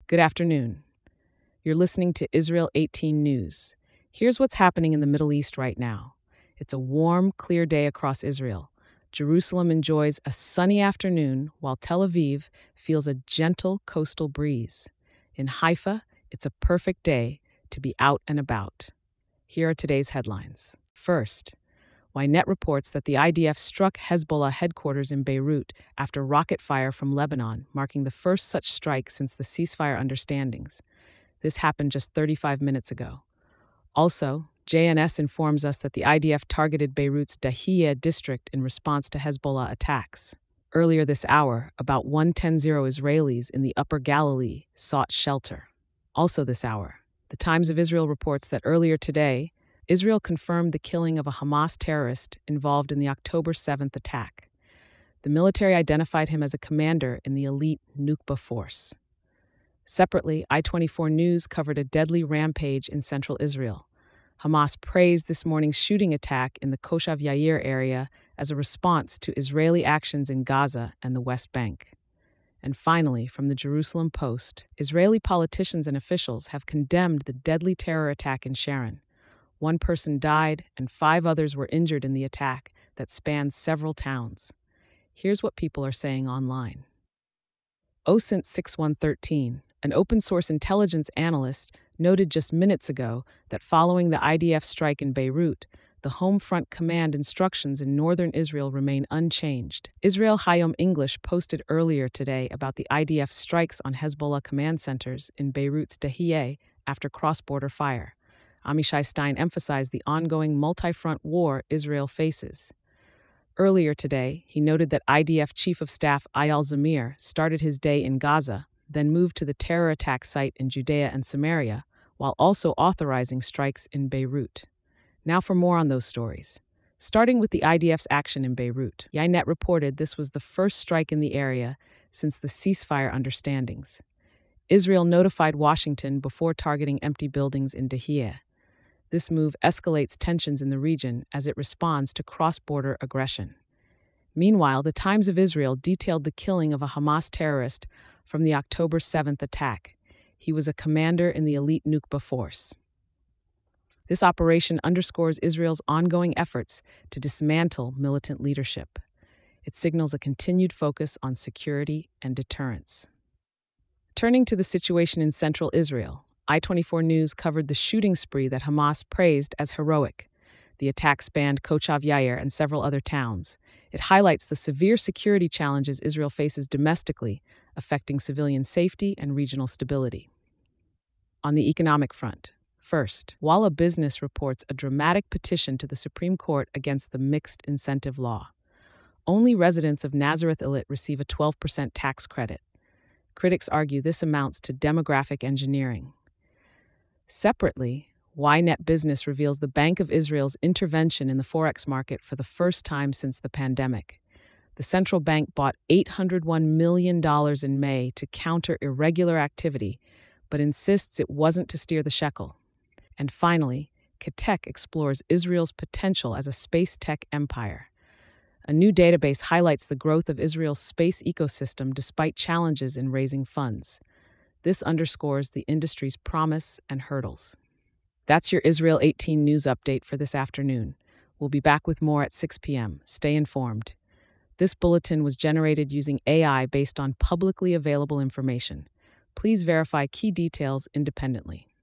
Good afternoon. You're listening to Israel 18 News. Here's what's happening in the Middle East right now. It's a warm, clear day across Israel. Jerusalem enjoys a sunny afternoon, while Tel Aviv feels a gentle coastal breeze. In Haifa, it's a perfect day to be out and about. Here are today's headlines. First, Ynet reports that the IDF struck Hezbollah headquarters in Beirut after rocket fire from Lebanon, marking the first such strike since the ceasefire understandings. This happened just 35 minutes ago. Also, JNS informs us that the IDF targeted Beirut's Dahiyeh district in response to Hezbollah attacks. Earlier this hour, about 110 Israelis in the Upper Galilee sought shelter. Also this hour, the Times of Israel reports that earlier today, Israel confirmed the killing of a Hamas terrorist involved in the October 7th attack. The military identified him as a commander in the elite Nukba force. Separately, I-24 News covered a deadly rampage in central Israel. Hamas praised this morning's shooting attack in the Koshav Yair area as a response to Israeli actions in Gaza and the West Bank. And finally, from the Jerusalem Post, Israeli politicians and officials have condemned the deadly terror attack in Sharon. 1 person died and 5 others were injured in the attack that spanned several towns. Here's what people are saying online. OSINT6113, an open-source intelligence analyst, noted just minutes ago that following the IDF strike in Beirut, the Home Front Command instructions in northern Israel remain unchanged. Israel Hayom English posted earlier today about the IDF strikes on Hezbollah command centers in Beirut's Dahiyeh after cross-border fire. Amichai Stein emphasized the ongoing multi-front war Israel faces. Earlier today, he noted that IDF Chief of Staff Eyal Zamir started his day in Gaza, then moved to the terror attack site in Judea and Samaria, while also authorizing strikes in Beirut. Now for more on those stories. Starting with the IDF's action in Beirut, Ynet reported this was the first strike in the area since the ceasefire understandings. Israel notified Washington before targeting empty buildings in Dahiyeh. This move escalates tensions in the region as it responds to cross-border aggression. Meanwhile, the Times of Israel detailed the killing of a Hamas terrorist from the October 7th attack. He was a commander in the elite Nukba force. This operation underscores Israel's ongoing efforts to dismantle militant leadership. It signals a continued focus on security and deterrence. Turning to the situation in central Israel, I-24 News covered the shooting spree that Hamas praised as heroic. The attack spanned Kochav Yair and several other towns. It highlights the severe security challenges Israel faces domestically, affecting civilian safety and regional stability. On the economic front, first, Walla Business reports a dramatic petition to the Supreme Court against the mixed incentive law. Only residents of Nazareth Illit receive a 12% tax credit. Critics argue this amounts to demographic engineering. Separately, Ynet Business reveals the Bank of Israel's intervention in the forex market for the first time since the pandemic. The central bank bought $801 million in May to counter irregular activity, but insists it wasn't to steer the shekel. And finally, Katek explores Israel's potential as a space tech empire. A new database highlights the growth of Israel's space ecosystem despite challenges in raising funds. This underscores the industry's promise and hurdles. That's your Israel 18 news update for this afternoon. We'll be back with more at 6 p.m. Stay informed. This bulletin was generated using AI based on publicly available information. Please verify key details independently.